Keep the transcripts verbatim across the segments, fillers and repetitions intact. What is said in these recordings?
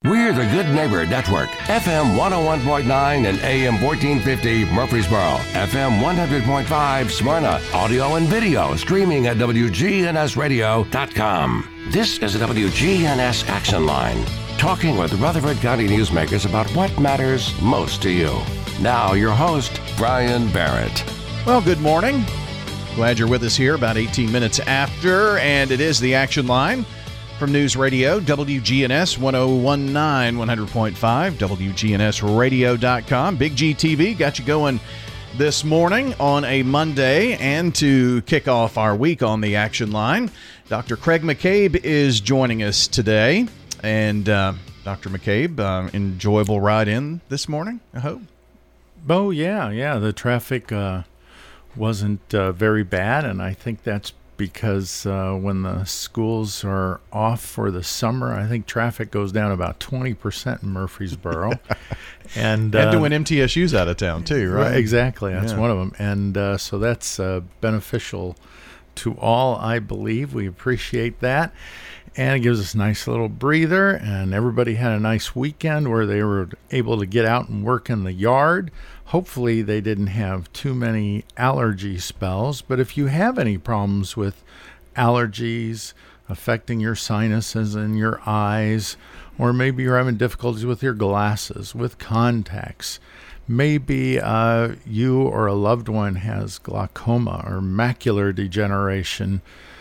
We're the Good Neighbor Network, F M one oh one point nine and A M fourteen fifty Murfreesboro, F M one hundred point five Smyrna, audio and video streaming at W G N S radio dot com. This is the W G N S Action Line, talking with Rutherford County newsmakers about what matters most to you. Now, your host, Brian Barrett. Well, good morning. Glad you're with us here about eighteen minutes after, and it is the Action Line from News Radio, W G N S one oh one point nine, one hundred point five, W G N S radio dot com. Big G T V got you going this morning on a Monday, and to kick off our week on the Action Line, Doctor Craig McCabe is joining us today. And uh, Doctor McCabe, uh, enjoyable ride in this morning, I hope? Oh, yeah, yeah. The traffic uh, wasn't uh, very bad, and I think that's because uh, when the schools are off for the summer, I think traffic goes down about twenty percent in Murfreesboro. and and uh, when M T S U's out of town, too, right? right exactly. That's yeah. one of them. And uh, so that's uh, beneficial to all, I believe. We appreciate that. And it gives us a nice little breather. And everybody had a nice weekend where they were able to get out and work in the yard. Hopefully they didn't have too many allergy spells, but if you have any problems with allergies affecting your sinuses and your eyes, or maybe you're having difficulties with your glasses, with contacts, maybe uh, you or a loved one has glaucoma or macular degeneration,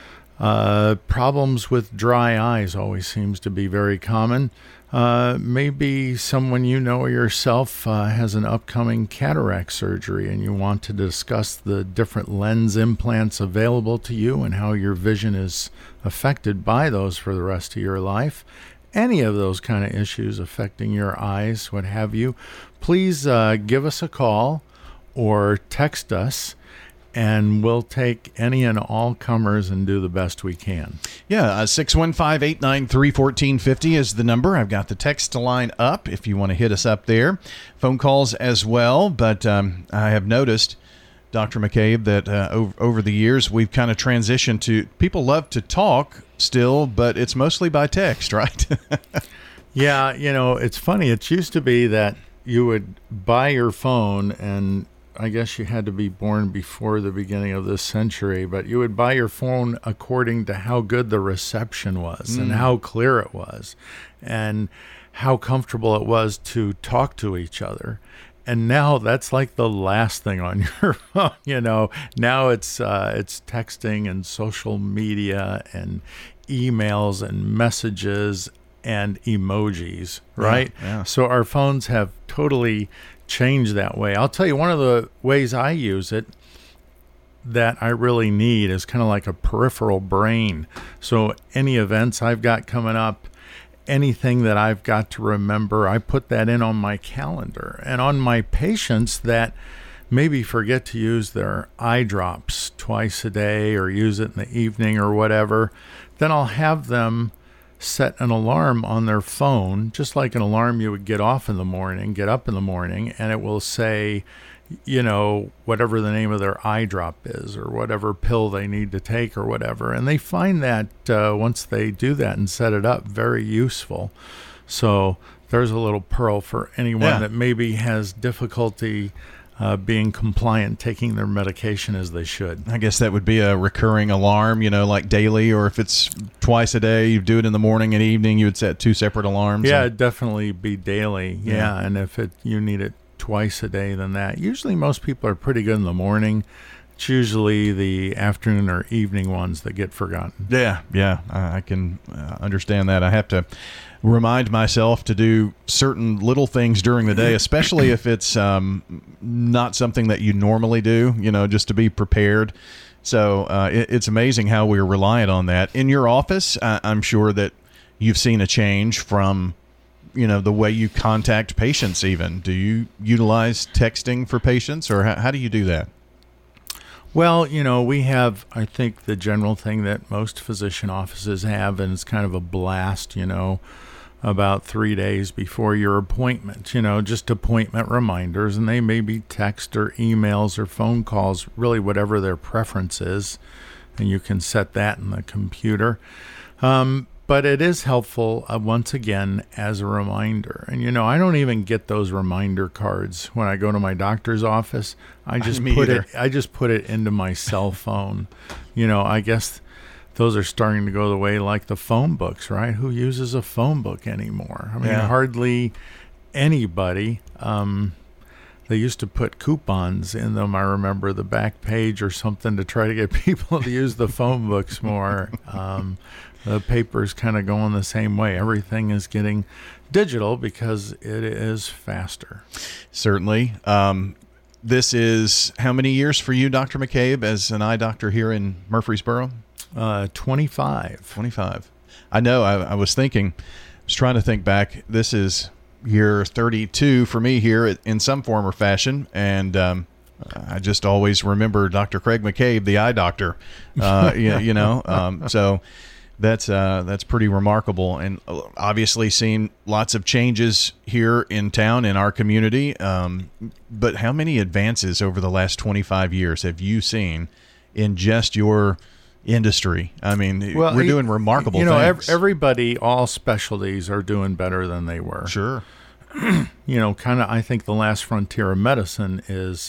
uh, problems with dry eyes always seems to be very common. Uh, maybe someone you know or yourself uh, has an upcoming cataract surgery and you want to discuss the different lens implants available to you and how your vision is affected by those for the rest of your life. Any of those kind of issues affecting your eyes, what have you, please uh, give us a call or text us, and we'll take any and all comers and do the best we can. Yeah, uh, six one five, eight nine three, one four five zero is the number. I've got the text line up if you want to hit us up there. Phone calls as well, but um, I have noticed, Doctor McCabe, that uh, over, over the years we've kind of transitioned to, people love to talk still, but it's mostly by text, right? Yeah, you know, it's funny. It used to be that you would buy your phone, and I guess you had to be born before the beginning of this century, but you would buy your phone according to how good the reception was mm. and how clear it was and how comfortable it was to talk to each other. And now that's like the last thing on your phone. You know, now it's uh, it's texting and social media and emails and messages and emojis, right? Yeah, yeah. So our phones have totally change that way. I'll tell you, one of the ways I use it that I really need is kind of like a peripheral brain. So any events I've got coming up, anything that I've got to remember, I put that in on my calendar. And on my patients that maybe forget to use their eye drops twice a day or use it in the evening or whatever, then I'll have them set an alarm on their phone, just like an alarm you would get off in the morning, get up in the morning, and it will say, you know, whatever the name of their eye drop is or whatever pill they need to take or whatever. And they find that uh, once they do that and set it up, very useful. So there's a little pearl for anyone yeah. that maybe has difficulty Uh, being compliant, taking their medication as they should. I guess that would be a recurring alarm, you know, like daily, or if it's twice a day, you do it in the morning and evening, you would set two separate alarms. Yeah, and... it'd definitely be daily. Yeah, yeah. And if it you need it twice a day, then that. Usually most people are pretty good in the morning. It's usually the afternoon or evening ones that get forgotten. Yeah, yeah, I can uh, understand that. I have to remind myself to do certain little things during the day, especially if it's um, not something that you normally do, you know, just to be prepared. So uh, it, it's amazing how we're reliant on that. In your office, I, I'm sure that you've seen a change from, you know, the way you contact patients even. Do you utilize texting for patients, or how, how do you do that? Well, you know, we have, I think, the general thing that most physician offices have, and it's kind of a blast, you know, about three days before your appointment, you know, just appointment reminders, and they may be text or emails or phone calls, really whatever their preference is, and you can set that in the computer. Um, but it is helpful, uh, once again, as a reminder. And, you know, I don't even get those reminder cards when I go to my doctor's office. I just Me put either. it I just put it into my cell phone. You know, I guess those are starting to go the way like the phone books, right? Who uses a phone book anymore? I mean, Yeah. hardly anybody. Um, they used to put coupons in them. I remember the back page or something to try to get people to use the phone books more. Um, the paper's kind of going the same way. Everything is getting digital because it is faster. Certainly. Um, this is how many years for you, Doctor McCabe, as an eye doctor here in Murfreesboro? Uh, twenty-five. twenty-five. I know. I, I was thinking, I was trying to think back. This is year thirty-two for me here in some form or fashion. And um, I just always remember Doctor Craig McCabe, the eye doctor, uh, you, you know. Um, so that's uh, that's pretty remarkable. And obviously seen lots of changes here in town, in our community. Um, but how many advances over the last twenty-five years have you seen in just your industry? I mean, Well, we're you- doing remarkable You know, ev- things. everybody, all specialties are doing better than they were. Sure. You know, kind of, I think the last frontier of medicine is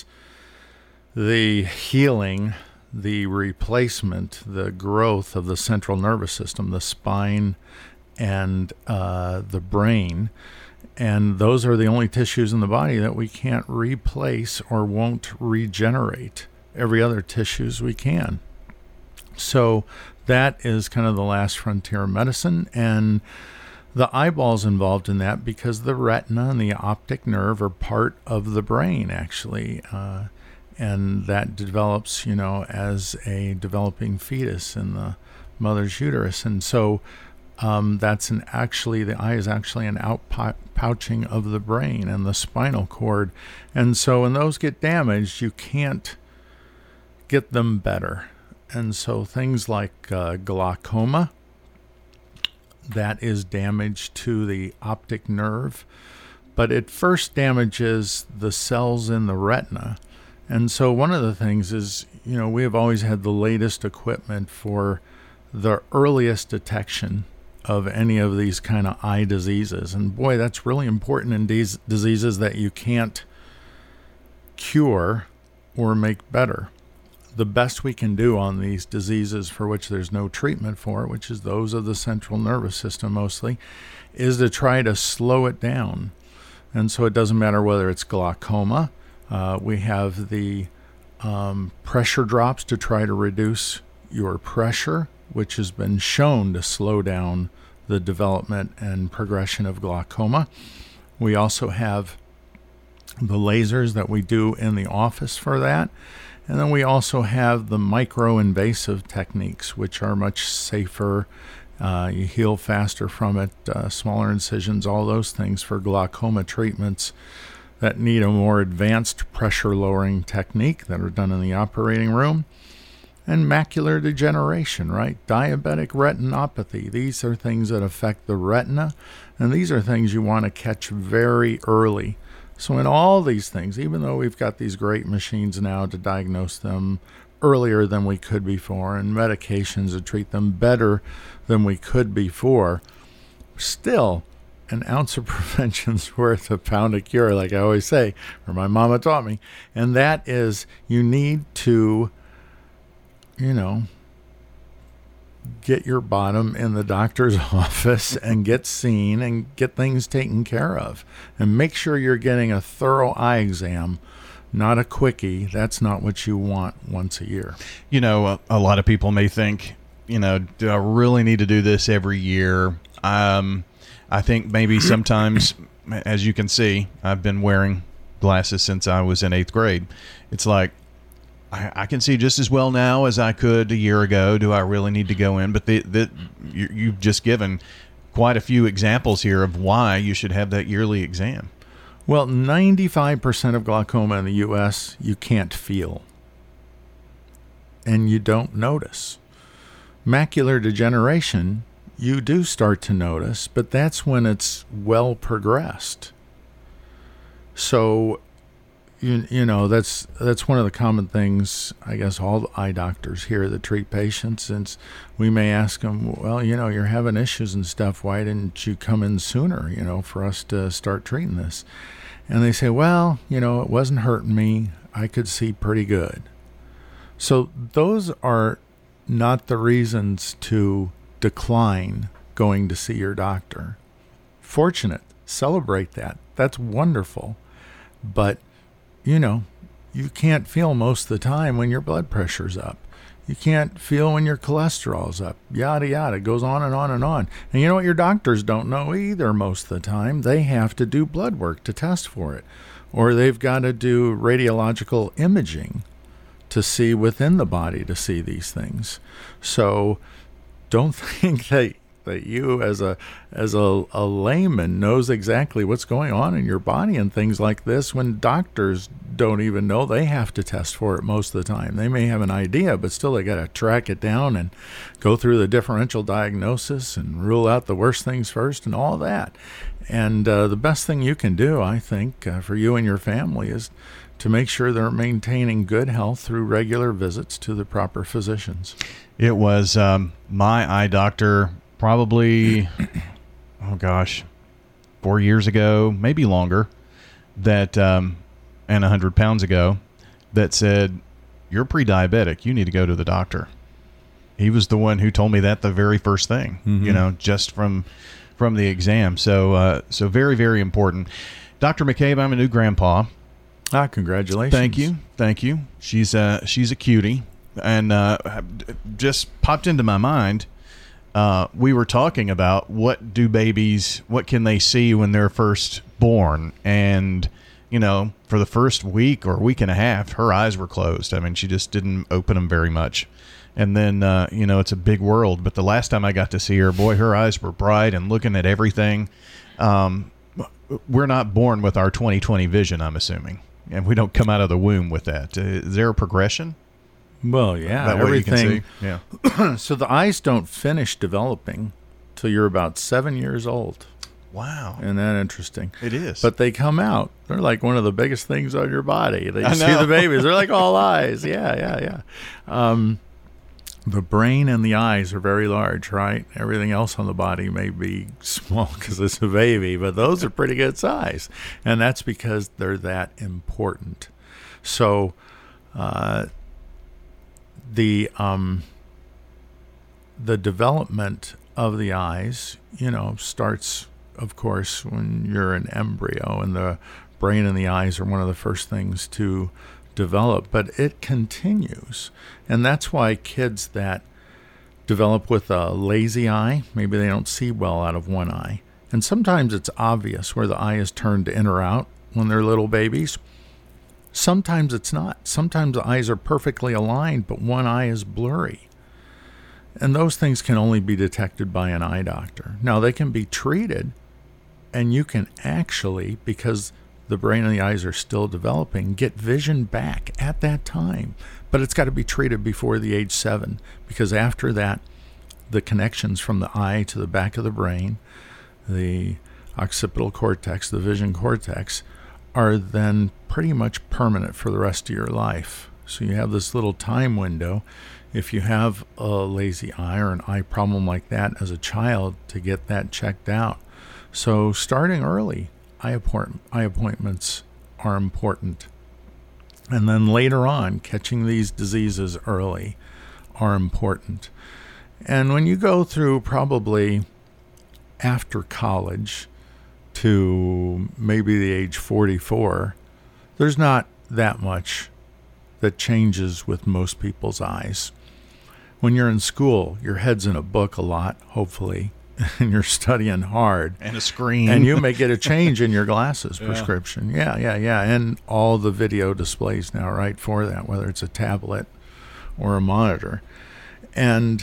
the healing, the replacement, the growth of the central nervous system, the spine, and uh, the brain. And those are the only tissues in the body that we can't replace or won't regenerate. Every other tissues we can. So that is kind of the last frontier of medicine. And the eyeball's involved in that because the retina and the optic nerve are part of the brain, actually. Uh, and that develops, you know, as a developing fetus in the mother's uterus. And so um, that's an actually, the eye is actually an outpouching of the brain and the spinal cord. And so when those get damaged, you can't get them better. And so things like uh, glaucoma, that is damage to the optic nerve, but it first damages the cells in the retina. And so one of the things is, you know, we have always had the latest equipment for the earliest detection of any of these kind of eye diseases. And boy, that's really important in these diseases that you can't cure or make better. The best we can do on these diseases for which there's no treatment for, which is those of the central nervous system mostly, is to try to slow it down. And so it doesn't matter whether it's glaucoma. Uh, we have the um, pressure drops to try to reduce your pressure, which has been shown to slow down the development and progression of glaucoma. We also have the lasers that we do in the office for that. And then we also have the micro-invasive techniques, which are much safer. Uh, you heal faster from it, uh, smaller incisions, all those things for glaucoma treatments that need a more advanced pressure-lowering technique that are done in the operating room. And macular degeneration, right? Diabetic retinopathy. These are things that affect the retina, and these are things you want to catch very early. So in all these things, even though we've got these great machines now to diagnose them earlier than we could before, and medications to treat them better than we could before, still, an ounce of prevention's worth a pound of cure, like I always say, or my mama taught me. And that is, you need to, you know, get your bottom in the doctor's office and get seen and get things taken care of. And make sure you're getting a thorough eye exam, not a quickie. That's not what you want once a year. You know, a, a lot of people may think, you know, do I really need to do this every year? Um, I think maybe sometimes, as you can see, I've been wearing glasses since I was in eighth grade. It's like, I, I can see just as well now as I could a year ago. Do I really need to go in? But the, the, you, you've just given quite a few examples here of why you should have that yearly exam. Well, ninety-five percent of glaucoma in the U S you can't feel, and you don't notice. Macular degeneration, you do start to notice, but that's when it's well progressed. So you, you know, that's that's one of the common things, I guess, all the eye doctors here that treat patients. Since we may ask them, well, you know, you're having issues and stuff. Why didn't you come in sooner, you know, for us to start treating this? And they say, well, you know, it wasn't hurting me. I could see pretty good. So those are not the reasons to decline going to see your doctor. Fortunate. Celebrate that. That's wonderful. But, you know, you can't feel most of the time when your blood pressure's up. You can't feel when your cholesterol's up. Yada, yada. It goes on and on and on. And you know what? Your doctors don't know either most of the time. They have to do blood work to test for it. Or they've got to do radiological imaging to see within the body to see these things. So don't think that that you as a as a, a layman knows exactly what's going on in your body and things like this, when doctors don't even know. They have to test for it most of the time. They may have an idea, but still they got to track it down and go through the differential diagnosis and rule out the worst things first and all that. And uh, the best thing you can do, I think, uh, for you and your family is to make sure they're maintaining good health through regular visits to the proper physicians. It was um, my eye doctor probably, oh gosh, four years ago, maybe longer, that um, and one hundred pounds ago, that said, you're pre-diabetic. You need to go to the doctor. He was the one who told me that the very first thing, mm-hmm. you know, just from from the exam. So, uh, so very, very important. Doctor McCabe, I'm a new grandpa. Ah, congratulations. Thank you. Thank you. She's a, she's a cutie. And uh, just popped into my mind, uh, we were talking about what do babies, what can they see when they're first born? And, you know, for the first week or week and a half, her eyes were closed. I mean, she just didn't open them very much. And then, uh, you know, it's a big world. But the last time I got to see her, boy, her eyes were bright and looking at everything. Um, we're not born with our twenty twenty vision, I'm assuming. And we don't come out of the womb with that. Uh, is there a progression? Well, yeah, that everything. Yeah. So the eyes don't finish developing till you're about seven years old. Wow. Isn't that interesting? It is. But they come out. They're like one of the biggest things on your body. They I see know. the babies. They're like all eyes. Yeah, yeah, yeah. Um, the brain and the eyes are very large, right? Everything else on the body may be small because it's a baby, but those are pretty good size. And that's because they're that important. So uh, the um, the development of the eyes, you know, starts, of course, when you're an embryo, and the brain and the eyes are one of the first things to develop, but it continues. And that's why kids that develop with a lazy eye, maybe they don't see well out of one eye. And sometimes it's obvious where the eye is turned in or out when they're little babies. Sometimes it's not. Sometimes the eyes are perfectly aligned, but one eye is blurry. And those things can only be detected by an eye doctor. Now, they can be treated, and you can actually, because the brain and the eyes are still developing, get vision back at that time. But it's got to be treated before the age seven, because after that, the connections from the eye to the back of the brain, the occipital cortex, the vision cortex, are then pretty much permanent for the rest of your life. So you have this little time window, if you have a lazy eye or an eye problem like that as a child, to get that checked out. So starting early, eye, appoint- eye appointments are important. And then later on, catching these diseases early are important. And when you go through probably after college to maybe the age forty-four, there's not that much that changes with most people's eyes. When you're in school, your head's in a book a lot, hopefully, and you're studying hard. And a screen. And you may get a change in your glasses Yeah. prescription. Yeah, yeah, yeah. And all the video displays now, right, for that, whether it's a tablet or a monitor. And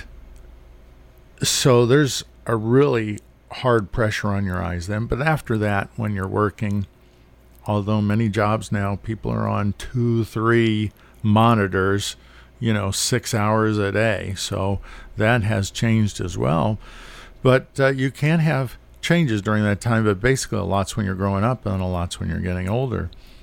so there's a really hard pressure on your eyes then. But after that, when you're working, although many jobs now, people are on two, three monitors, you know, six hours a day. So that has changed as well. But uh, you can have changes during that time, but basically a lot's when you're growing up and a lot's when you're getting older.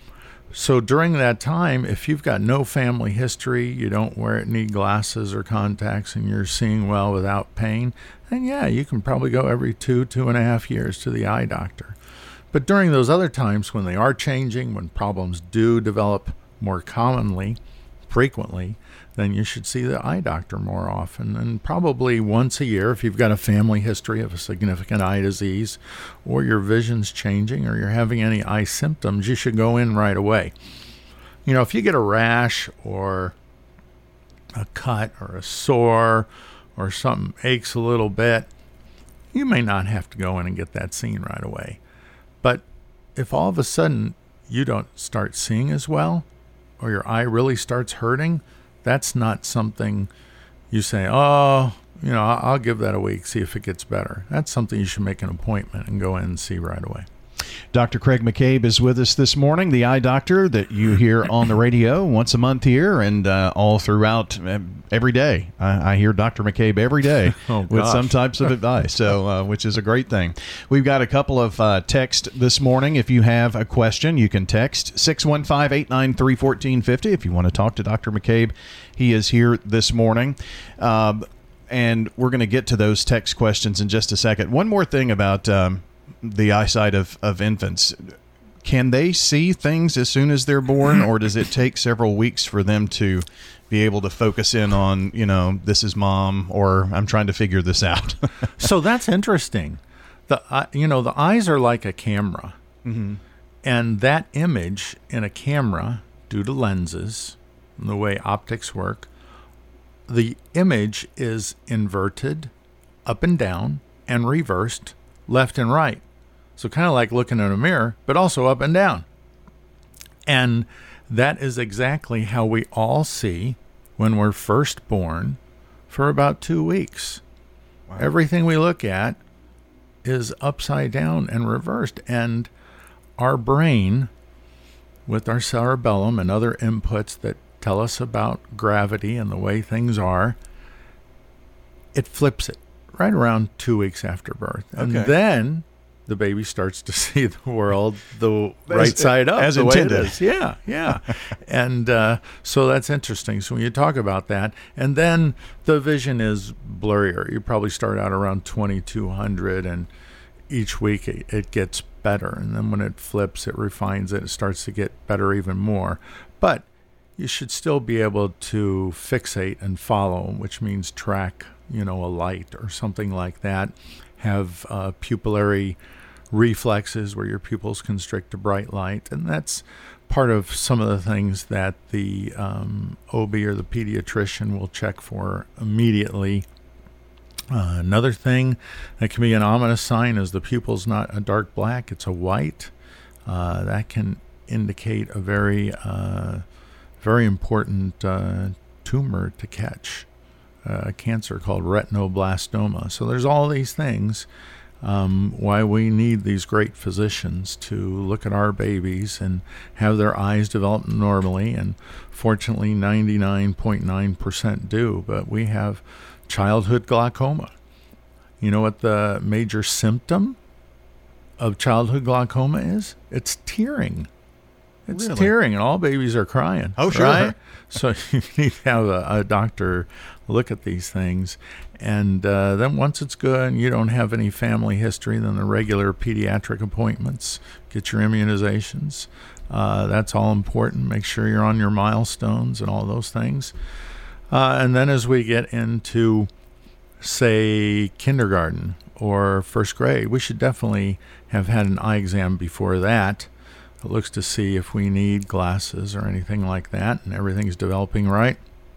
So during that time, if you've got no family history, you don't wear need glasses or contacts, and you're seeing well without pain, then yeah, you can probably go every two, two and a half years to the eye doctor. But during those other times when they are changing, when problems do develop more commonly, frequently, then you should see the eye doctor more often, and probably once a year if you've got a family history of a significant eye disease, or your vision's changing, or you're having any eye symptoms, you should go in right away. You know, if you get a rash or a cut or a sore or something aches a little bit, you may not have to go in and get that seen right away. But if all of a sudden you don't start seeing as well, or your eye really starts hurting, that's not something you say, oh, you know, I'll give that a week, see if it gets better. That's something you should make an appointment and go in and see right away. Doctor Craig McCabe is with us this morning, the eye doctor that you hear on the radio once a month here and uh, all throughout every day. I, I hear Doctor McCabe every day oh, with some types of advice, so uh, which is a great thing. We've got a couple of uh, texts this morning. If you have a question, you can text six one five, eight nine three, one four five zero if you want to talk to Doctor McCabe. He is here this morning. Uh, and we're going to get to those text questions in just a second. One more thing about um, the eyesight of, of infants. Can they see things as soon as they're born, or does it take several weeks for them to be able to focus in on, you know, this is mom, or I'm trying to figure this out? So that's interesting. The uh, you know, the eyes are like a camera. Mm-hmm. And that image in a camera, due to lenses and the way optics work, the image is inverted, up and down, and reversed, left and right. So kind of like looking in a mirror, but also up and down. And that is exactly how we all see when we're first born for about two weeks. Wow. Everything we look at is upside down and reversed. And our brain, with our cerebellum and other inputs that tell us about gravity and the way things are, it flips it right around two weeks after birth. And okay. then the baby starts to see the world the right as, side up, as the intended. way it is. Yeah, yeah. and uh, so that's interesting. So when you talk about that, and then the vision is blurrier. You probably start out around twenty-two hundred, and each week it, it gets better. And then when it flips, it refines it. It starts to get better even more. But you should still be able to fixate and follow, which means track, you know, a light or something like that. Have uh, pupillary reflexes where your pupils constrict to bright light. And that's part of some of the things that the um, O B or the pediatrician will check for immediately. Uh, another thing that can be an ominous sign is the pupil's not a dark black, it's a white. Uh, that can indicate a very, uh, very important uh, tumor to catch, uh, a cancer called retinoblastoma. So there's all these things um, why we need these great physicians to look at our babies and have their eyes develop normally. And fortunately, ninety-nine point nine percent do, but we have childhood glaucoma. You know what the major symptom of childhood glaucoma is? It's tearing. It's really? tearing, and all babies are crying. Oh, sure. Right? So you need to have a, a doctor look at these things. And uh, then once it's good and you don't have any family history, then the regular pediatric appointments, get your immunizations. Uh, that's all important. Make sure you're on your milestones and all those things. Uh, and then as we get into, say, kindergarten or first grade, we should definitely have had an eye exam before that. It looks to see if we need glasses or anything like that, and everything's developing right.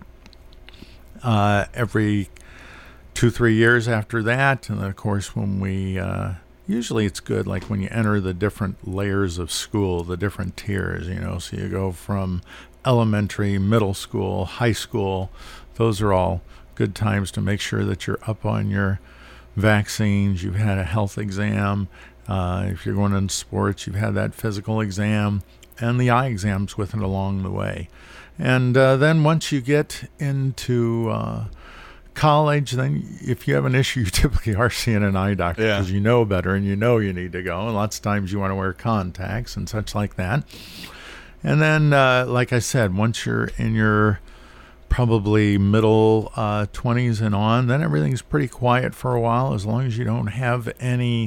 Uh, every two, three years after that, and then, of course, when we, uh, usually it's good, like when you enter the different layers of school, the different tiers, you know, so you go from elementary, middle school, high school. Those are all good times to make sure that you're up on your vaccines, you've had a health exam. Uh, if you're going into sports, you've had that physical exam and the eye exams with it along the way. And uh, then once you get into uh, college, then if you have an issue, you typically are seeing an eye doctor because yeah. you know better and you know you need to go. And lots of times you want to wear contacts and such like that. And then, uh, like I said, once you're in your probably middle uh, twenties and on, then everything's pretty quiet for a while, as long as you don't have any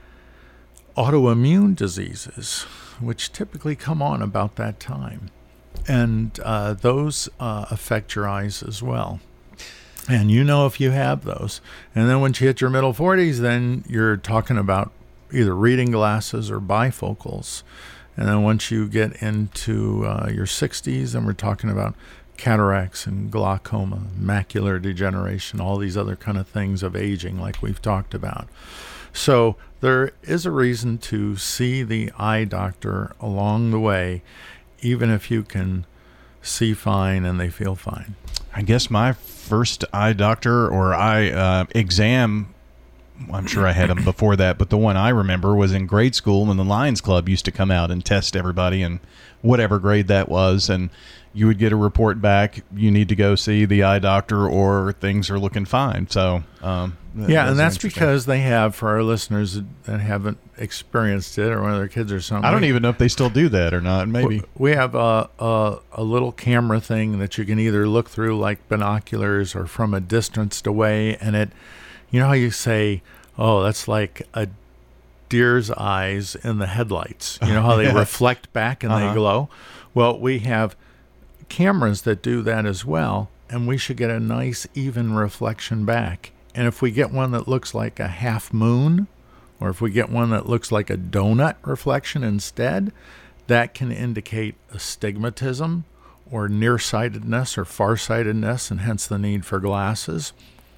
autoimmune diseases, which typically come on about that time. And uh, those uh, affect your eyes as well. And you know if you have those. And then once you hit your middle forties, then you're talking about either reading glasses or bifocals. And then once you get into uh, your sixties, then we're talking about cataracts and glaucoma, macular degeneration, all these other kind of things of aging like we've talked about. So there is a reason to see the eye doctor along the way, even if you can see fine and they feel fine. I guess my first eye doctor or eye uh, exam, I'm sure I had them before that, but the one I remember was in grade school when the Lions Club used to come out and test everybody in whatever grade that was, and you would get a report back, you need to go see the eye doctor or things are looking fine. So um, yeah, and that's because they have, for our listeners that haven't experienced it or one of their kids or something. I don't even know if they still do that or not. Maybe. We have a, a, a little camera thing that you can either look through like binoculars or from a distance away, and it, you know how you say, oh, that's like a deer's eyes in the headlights. You know how they yeah. reflect back and uh-huh. they glow? Well, we have cameras that do that as well, and we should get a nice even reflection back. And if we get one that looks like a half moon, or if we get one that looks like a donut reflection instead, that can indicate astigmatism or nearsightedness or farsightedness, and hence the need for glasses.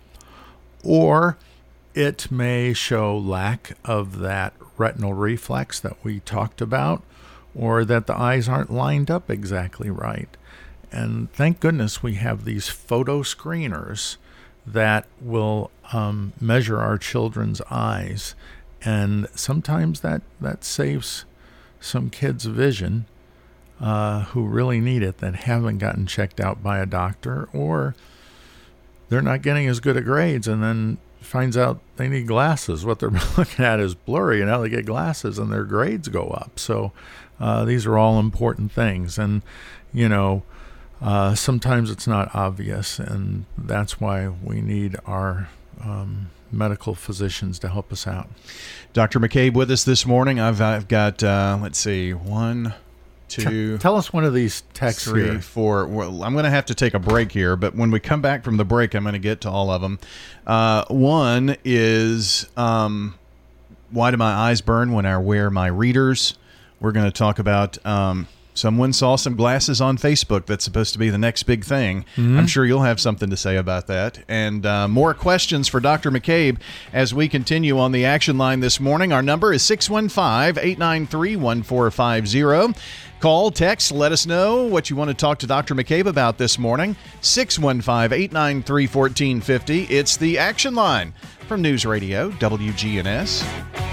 Or it may show lack of that retinal reflex that we talked about, or that the eyes aren't lined up exactly right. And thank goodness we have these photo screeners that will um, measure our children's eyes. And sometimes that, that saves some kids' vision uh, who really need it, that haven't gotten checked out by a doctor, or they're not getting as good at grades and then finds out they need glasses. What they're looking at is blurry, and now they get glasses and their grades go up. So uh, these are all important things. And, you know, Uh, sometimes it's not obvious, and that's why we need our um, medical physicians to help us out. Doctor McCabe with us this morning. I've I've got uh, let's see, one, two. Tell us one of these texts three, here. four. Well, I'm going to have to take a break here, but when we come back from the break, I'm going to get to all of them. Uh, one is um, why do my eyes burn when I wear my readers? We're going to talk about. Um, Someone saw some glasses on Facebook. That's supposed to be the next big thing. Mm-hmm. I'm sure you'll have something to say about that. And uh, more questions for Doctor McCabe as we continue on the action line this morning. Our number is six one five, eight nine three, one four five zero. Call, text, let us know what you want to talk to Doctor McCabe about this morning. six one five, eight nine three, one four five zero. It's the action line from News Radio W G N S.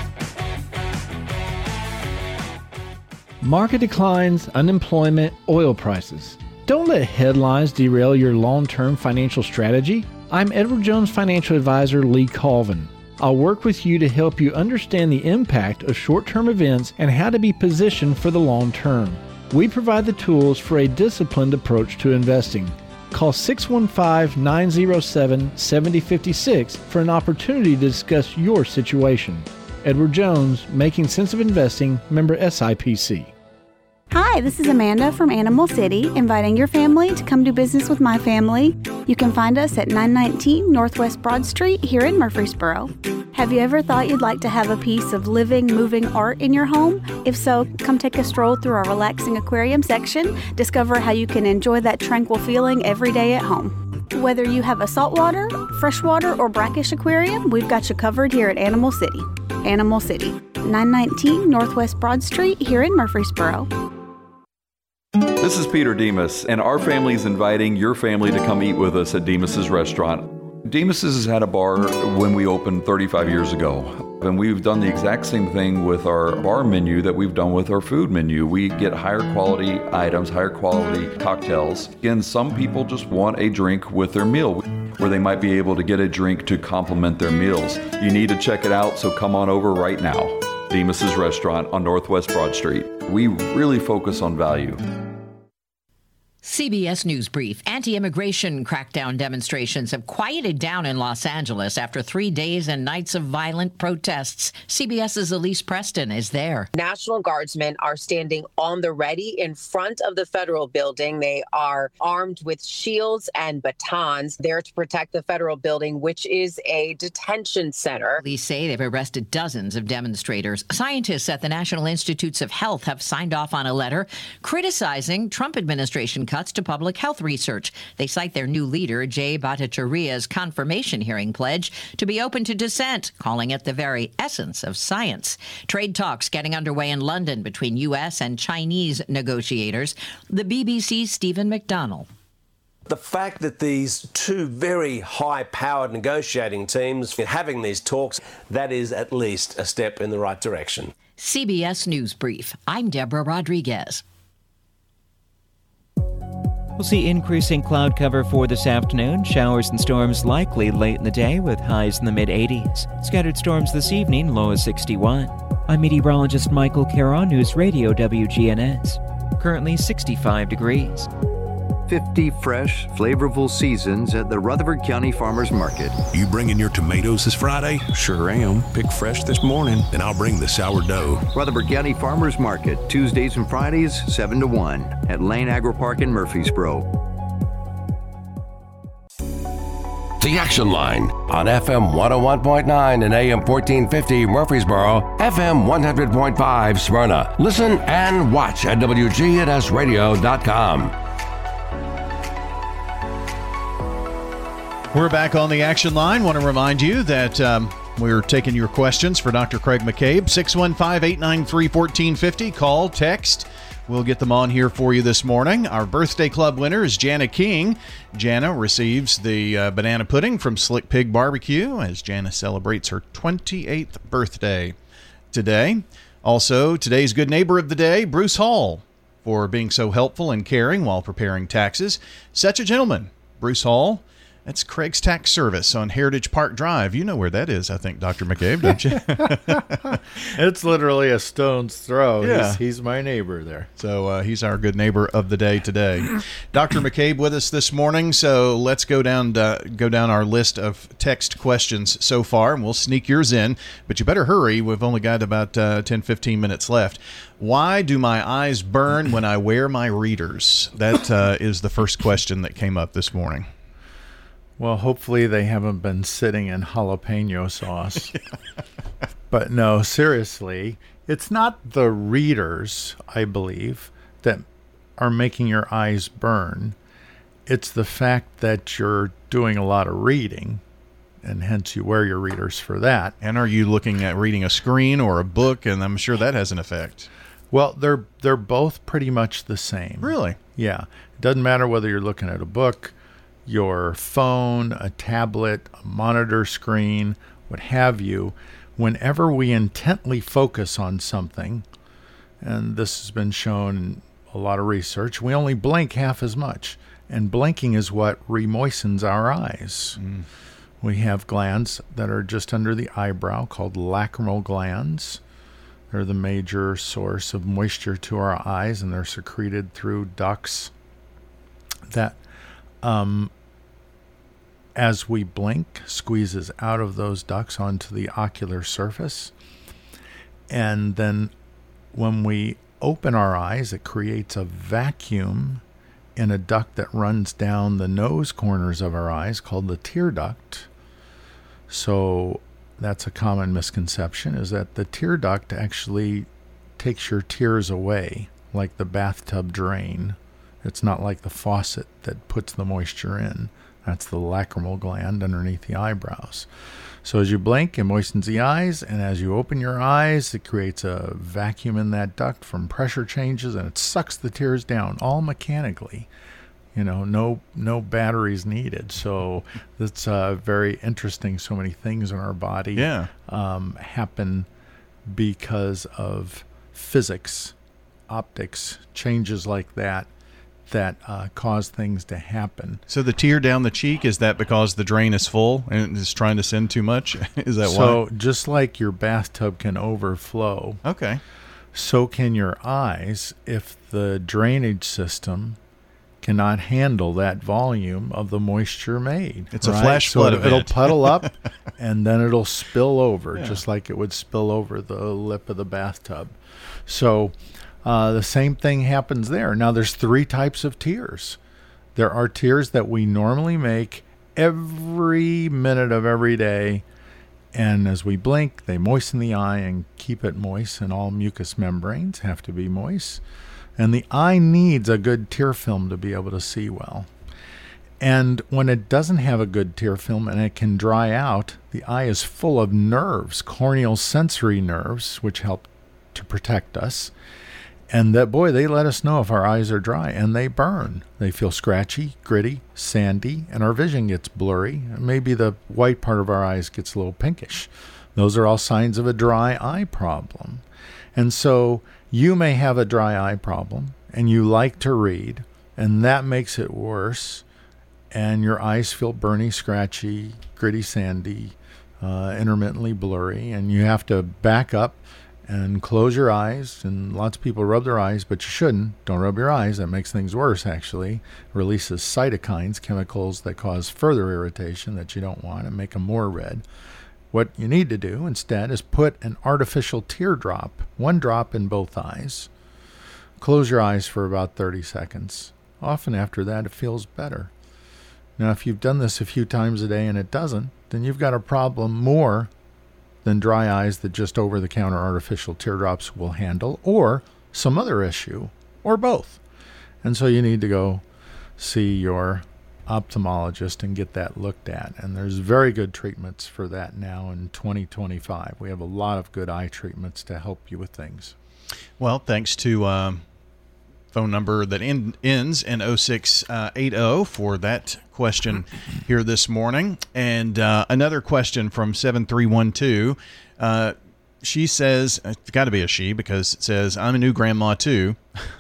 Market declines, unemployment, oil prices. Don't let headlines derail your long-term financial strategy. I'm Edward Jones Financial Advisor Lee Colvin. I'll work with you to help you understand the impact of short-term events and how to be positioned for the long term. We provide the tools for a disciplined approach to investing. Call six one five, nine zero seven, seven zero five six for an opportunity to discuss your situation. Edward Jones, Making Sense of Investing, member S I P C. Hi, this is Amanda from Animal City, inviting your family to come do business with my family. You can find us at nine nineteen Northwest Broad Street here in Murfreesboro. Have you ever thought you'd like to have a piece of living, moving art in your home? If so, come take a stroll through our relaxing aquarium section. Discover how you can enjoy that tranquil feeling every day at home. Whether you have a saltwater, freshwater, or brackish aquarium, we've got you covered here at Animal City. Animal City, nine nineteen Northwest Broad Street here in Murfreesboro. This is Peter Demas, and our family is inviting your family to come eat with us at Demas's Restaurant. Demas's has had a bar when we opened thirty-five years ago, and we've done the exact same thing with our bar menu that we've done with our food menu. We get higher quality items, higher quality cocktails. Again, some people just want a drink with their meal, where they might be able to get a drink to complement their meals. You need to check it out, so come on over right now. Demas's Restaurant on Northwest Broad Street. We really focus on value. C B S News Brief. Anti-immigration crackdown demonstrations have quieted down in Los Angeles after three days and nights of violent protests. CBS's Elise Preston is there. National Guardsmen are standing on the ready in front of the federal building. They are armed with shields and batons there to protect the federal building, which is a detention center. Police say they've arrested dozens of demonstrators. Scientists at the National Institutes of Health have signed off on a letter criticizing Trump administration cuts to public health research. They cite their new leader, Jay Bhattacharya's confirmation hearing pledge to be open to dissent, calling it the very essence of science. Trade talks getting underway in London between U S and Chinese negotiators. The B B C's Stephen McDonnell. The fact that these two very high-powered negotiating teams are having these talks, that is at least a step in the right direction. C B S News Brief. I'm Deborah Rodriguez. We'll see increasing cloud cover for this afternoon. Showers and storms likely late in the day with highs in the mid-eighties. Scattered storms this evening, low as sixty-one. I'm meteorologist Michael Caron, News Radio W G N S. Currently sixty-five degrees. fifty fresh, flavorful seasons at the Rutherford County Farmers Market. You bringing your tomatoes this Friday? Sure am. Picked fresh this morning. Then I'll bring the sourdough. Rutherford County Farmers Market, Tuesdays and Fridays, seven to one at Lane Agri Park in Murfreesboro. The Action Line on F M one oh one point nine and A M fourteen fifty Murfreesboro, F M one hundred point five Smyrna. Listen and watch at W G N S radio dot com. We're back on the Action Line. Want to remind you that um, we're taking your questions for Doctor Craig McCabe. six one five, eight nine three, one four five zero. Call, text. We'll get them on here for you this morning. Our birthday club winner is Jana King. Jana receives the uh, banana pudding from Slick Pig Barbecue as Jana celebrates her twenty-eighth birthday today. Also, today's good neighbor of the day, Bruce Hall, for being so helpful and caring while preparing taxes. Such a gentleman, Bruce Hall. That's Craig's Tax Service on Heritage Park Drive. You know where that is, I think, Doctor McCabe, don't you? It's literally a stone's throw. Yeah. He's, he's my neighbor there. So uh, he's our good neighbor of the day today. Doctor McCabe with us this morning. So let's go down uh, go down our list of text questions so far, and we'll sneak yours in. But you better hurry. We've only got about uh, ten, fifteen minutes left. Why do my eyes burn when I wear my readers? That uh, is the first question that came up this morning. Well, hopefully they haven't been sitting in jalapeno sauce. But no, seriously, it's not the readers, I believe, that are making your eyes burn. It's the fact that you're doing a lot of reading, and hence you wear your readers for that. And are you looking at reading a screen or a book? And I'm sure that has an effect. Well, they're they're both pretty much the same. Really? Yeah. It doesn't matter whether you're looking at a book, your phone, a tablet, a monitor screen, what have you. Whenever we intently focus on something, and this has been shown in a lot of research, we only blink half as much. And blinking is what remoistens our eyes. Mm. We have glands that are just under the eyebrow called lacrimal glands. They're the major source of moisture to our eyes, and they're secreted through ducts that, um, as we blink, squeezes out of those ducts onto the ocular surface. And then when we open our eyes, it creates a vacuum in a duct that runs down the nose corners of our eyes called the tear duct. So that's a common misconception, is that the tear duct actually takes your tears away, like the bathtub drain. It's not like the faucet that puts the moisture in. That's the lacrimal gland underneath the eyebrows. So as you blink, it moistens the eyes, and as you open your eyes, it creates a vacuum in that duct from pressure changes, and it sucks the tears down, all mechanically. You know, no no batteries needed. So it's uh, very interesting. So many things in our body yeah. um, happen because of physics, optics, changes like that that uh, cause things to happen. So the tear down the cheek, is that because the drain is full and it's trying to send too much? Is that so why? So just like your bathtub can overflow, okay, so can your eyes if the drainage system cannot handle that volume of the moisture made. It's right? a flash so flood it, event. It'll puddle up, and then it'll spill over, yeah. just like it would spill over the lip of the bathtub. So uh, the same thing happens there. Now, there's three types of tears. There are tears that we normally make every minute of every day, and as we blink, they moisten the eye and keep it moist, and all mucous membranes have to be moist. And the eye needs a good tear film to be able to see well. And when it doesn't have a good tear film and it can dry out, the eye is full of nerves, corneal sensory nerves, which help to protect us. And that, boy, they let us know if our eyes are dry, and they burn. They feel scratchy, gritty, sandy, and our vision gets blurry. Maybe the white part of our eyes gets a little pinkish. Those are all signs of a dry eye problem. And so you may have a dry eye problem, and you like to read, and that makes it worse, and your eyes feel burny, scratchy, gritty, sandy, uh, intermittently blurry, and you have to back up and close your eyes. And lots of people rub their eyes, but you shouldn't. Don't rub your eyes. That makes things worse, actually. Releases cytokines, chemicals that cause further irritation that you don't want and make them more red. What you need to do instead is put an artificial teardrop, one drop in both eyes. Close your eyes for about thirty seconds. Often after that, it feels better. Now, if you've done this a few times a day and it doesn't, then you've got a problem more than dry eyes that just over-the-counter artificial teardrops will handle, or some other issue, or both. And so you need to go see your ophthalmologist and get that looked at. And there's very good treatments for that now in twenty twenty-five. We have a lot of good eye treatments to help you with things. Well, thanks to um, phone number that in, ends in oh six eighty for that question here this morning. And uh, another question from seven three one two. Uh, she says, it's got to be a she because it says, I'm a new grandma too.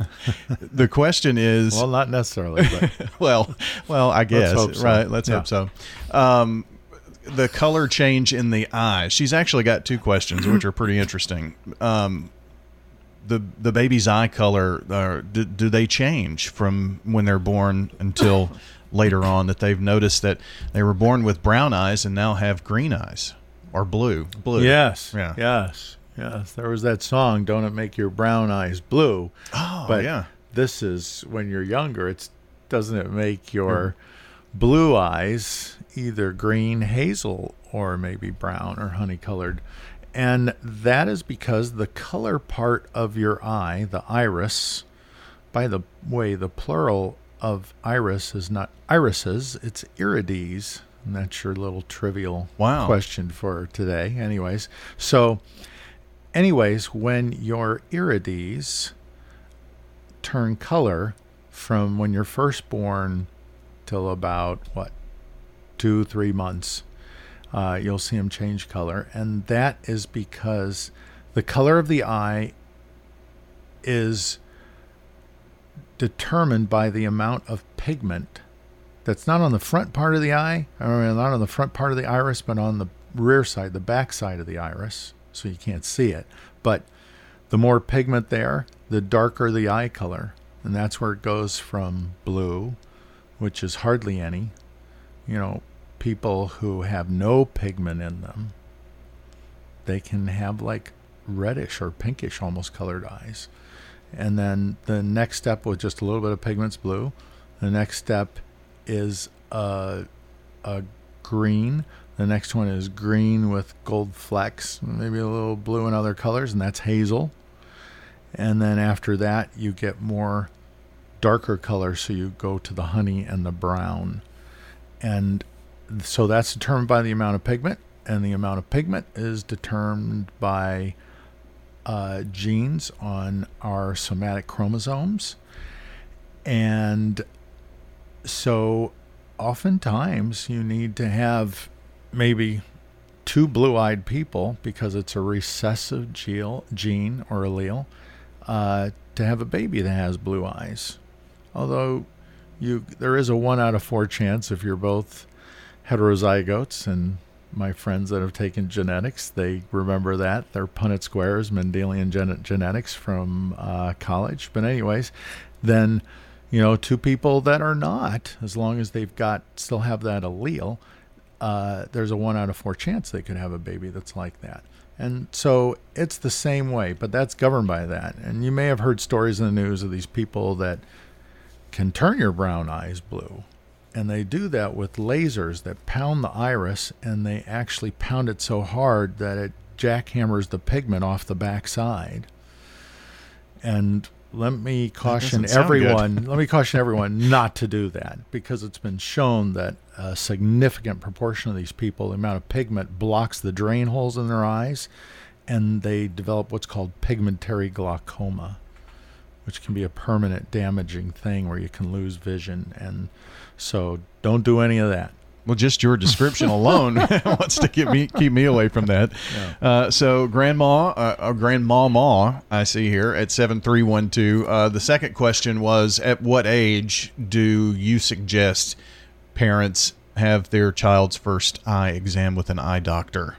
The question is... Well, not necessarily. But well, well, I guess. Let's hope so. Right, let's Yeah. hope so. Um, the color change in the eyes. She's actually got two questions, which are pretty interesting. Um, the the baby's eye color, uh, do, do they change from when they're born until later on, that they've noticed that they were born with brown eyes and now have green eyes or blue? Blue. Yes. Yeah. Yes. Yes. There was that song, Don't It Make Your Brown Eyes Blue? Oh, but yeah. This is when you're younger. It's doesn't it make your blue eyes either green, hazel, or maybe brown or honey colored? And that is because the color part of your eye, the iris, by the way, the plural of iris is not irises, it's irides. And that's your little trivial wow. question for today. Anyways, so anyways, when your irides turn color from when you're first born till about, what, two, three months, uh, you'll see them change color. And that is because the color of the eye is determined by the amount of pigment that's not on the front part of the eye, or not on the front part of the iris, but on the rear side, the back side of the iris, so you can't see it. But the more pigment there, the darker the eye color. And that's where it goes from blue, which is hardly any. You know, people who have no pigment in them, they can have like reddish or pinkish almost colored eyes. And then the next step with just a little bit of pigment's blue. The next step is a, a green. The next one is green with gold flecks, maybe a little blue in other colors, and that's hazel. And then after that, you get more darker colors, so you go to the honey and the brown. And so that's determined by the amount of pigment, and the amount of pigment is determined by uh, genes on our somatic chromosomes. And so oftentimes you need to have maybe two blue-eyed people, because it's a recessive gene or allele, uh, to have a baby that has blue eyes. although you there is a one out of four chance if you're both heterozygotes, and my friends that have taken genetics, they remember that. They're Punnett squares, Mendelian gen- genetics from uh, college. But anyways, then, you know, two people that are not, as long as they've got, still have that allele, uh, there's a one out of four chance they could have a baby that's like that. And so it's the same way, but that's governed by that. And you may have heard stories in the news of these people that can turn your brown eyes blue. And they do that with lasers that pound the iris, and they actually pound it so hard that it jackhammers the pigment off the backside. And let me caution everyone, let me caution everyone not to do that, because it's been shown that a significant proportion of these people, the amount of pigment blocks the drain holes in their eyes, and they develop what's called pigmentary glaucoma, which can be a permanent damaging thing where you can lose vision. And so don't do any of that. Well, just your description alone wants to keep me keep me away from that. Yeah. Uh, so, Grandma, uh, or Grandmama, I see here at seven three one two. Uh, the second question was, at what age do you suggest parents have their child's first eye exam with an eye doctor?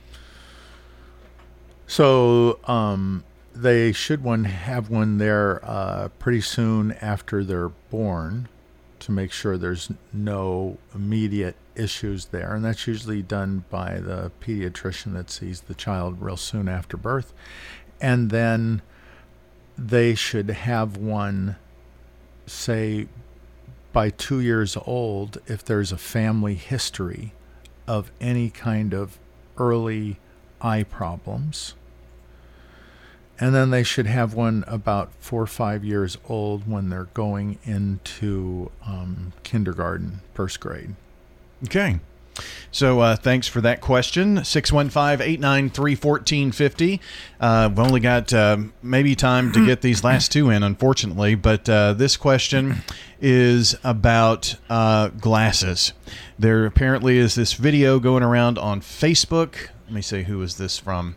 So, um, they should one have one there uh, pretty soon after they're born, to make sure there's no immediate issues there. And that's usually done by the pediatrician that sees the child real soon after birth. And then they should have one, say, by two years old, if there's a family history of any kind of early eye problems. And then they should have one about four or five years old when they're going into um, kindergarten, first grade. Okay. So uh, thanks for that question. six one five, eight nine three, one four five zero. Uh, we've only got uh, maybe time to get these last two in, unfortunately. But uh, this question is about uh, glasses. There apparently is this video going around on Facebook. Let me see, who is this from?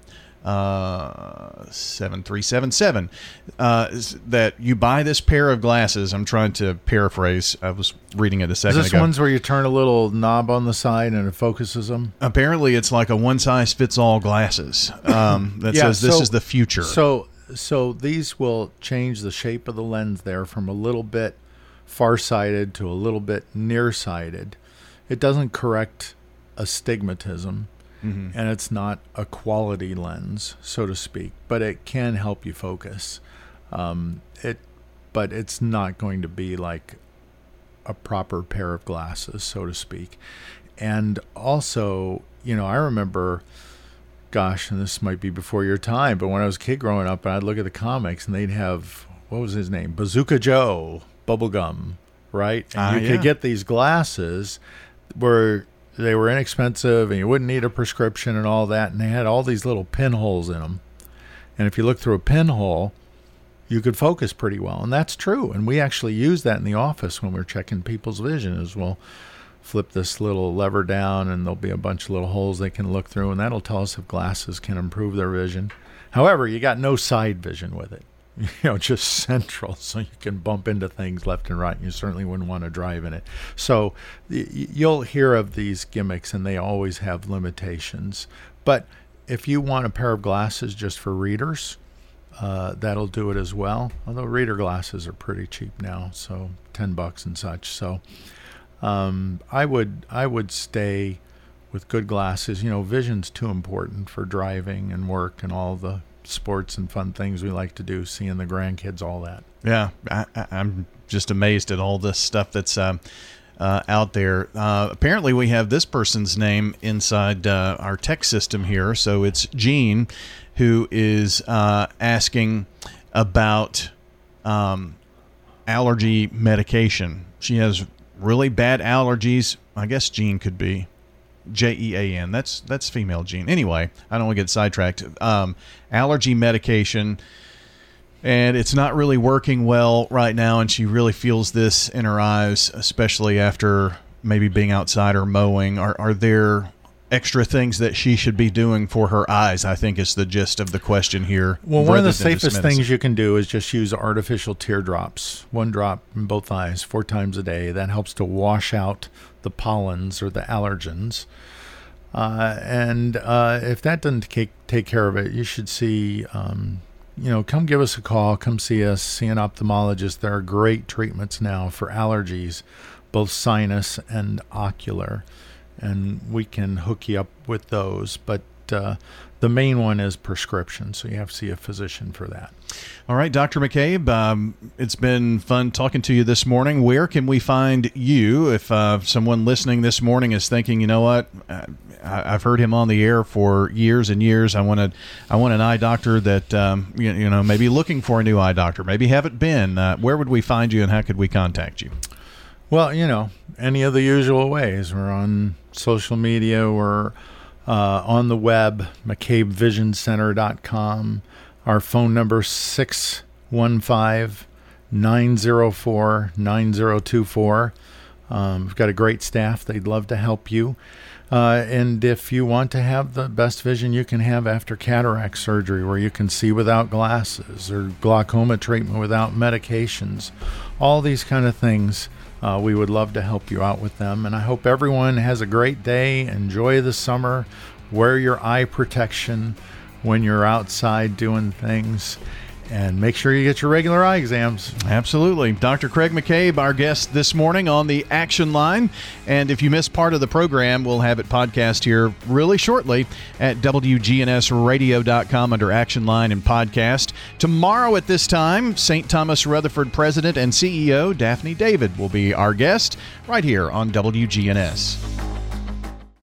Uh, seven three seven seven. Uh, that you buy this pair of glasses. I'm trying to paraphrase. I was reading it a second ago. Is this ago. ones where you turn a little knob on the side and it focuses them? Apparently, it's like a one-size-fits-all glasses um, that yeah, says this so, is the future. So, so these will change the shape of the lens there from a little bit far-sighted to a little bit nearsighted. It doesn't correct astigmatism. Mm-hmm. And it's not a quality lens, so to speak, but it can help you focus. Um, it, but it's not going to be like a proper pair of glasses, so to speak. And also, you know, I remember, gosh, and this might be before your time, but when I was a kid growing up, and I'd look at the comics, and they'd have, what was his name? Bazooka Joe, bubblegum, right? And uh, you yeah. could get these glasses where they were inexpensive and you wouldn't need a prescription and all that, and they had all these little pinholes in them. And if you look through a pinhole, you could focus pretty well. And that's true. And we actually use that in the office when we're checking people's vision, is we'll flip this little lever down and there'll be a bunch of little holes they can look through, and that'll tell us if glasses can improve their vision. However, you got no side vision with it. You know, just central, so you can bump into things left and right, and you certainly wouldn't want to drive in it. So you'll hear of these gimmicks, and they always have limitations. But if you want a pair of glasses just for readers, uh, that'll do it as well. Although reader glasses are pretty cheap now, so ten bucks and such. So um, I would I would stay with good glasses. You know, vision's too important for driving and work and all the sports and fun things we like to do, seeing the grandkids, all that. Yeah, I, I'm just amazed at all this stuff that's uh, uh, out there. Uh, apparently, we have this person's name inside uh, our text system here. So it's Jean, who is uh, asking about um, allergy medication. She has really bad allergies. I guess Jean could be J E A N. That's that's female Jean. Anyway, I don't want to get sidetracked. Um, allergy medication, and it's not really working well right now, and she really feels this in her eyes, especially after maybe being outside or mowing. Are are there extra things that she should be doing for her eyes, I think is the gist of the question here. Well, one of the safest things you can do is just use artificial teardrops, one drop in both eyes four times a day. That helps to wash out the pollens or the allergens. Uh, and uh, if that doesn't take, take care of it, you should see, um, you know, come give us a call, come see us, see an ophthalmologist. There are great treatments now for allergies, both sinus and ocular, and we can hook you up with those. But uh, the main one is prescription, so you have to see a physician for that. All right, Doctor McCabe, um, it's been fun talking to you this morning. Where can we find you if uh, someone listening this morning is thinking, you know what, I, I've heard him on the air for years and years. I want to, I want an eye doctor that, um, you, you know, maybe looking for a new eye doctor, maybe haven't been. Uh, where would we find you, and how could we contact you? Well, you know, any of the usual ways. We're on social media. We're uh, on the web, mccabe vision center dot com. Our phone number, six one five, nine zero four, nine zero two four. Um, we've got a great staff. They'd love to help you. Uh, and if you want to have the best vision you can have after cataract surgery, where you can see without glasses, or glaucoma treatment without medications, all these kind of things, uh, we would love to help you out with them. And I hope everyone has a great day. Enjoy the summer. Wear your eye protection when you're outside doing things, and make sure you get your regular eye exams. Absolutely. Doctor Craig McCabe, our guest this morning on the Action Line. And if you missed part of the program, we'll have it podcast here really shortly at W G N S radio dot com under Action Line and podcast. Tomorrow at this time, Saint Thomas Rutherford President and C E O Daphne David will be our guest right here on W G N S.